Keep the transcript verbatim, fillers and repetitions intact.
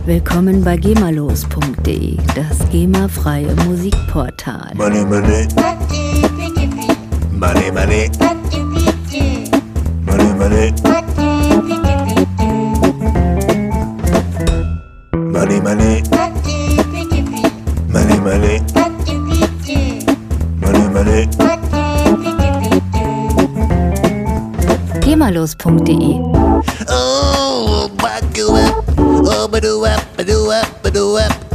Willkommen bei gemalos punkt de, das GEMA-freie Musikportal. Money, money. Money, money. Money, money. Money, money. Money, money. Money, money. gemalos punkt de. Oh, back you up. Oh, ba-do up, ba-do up, ba-do up.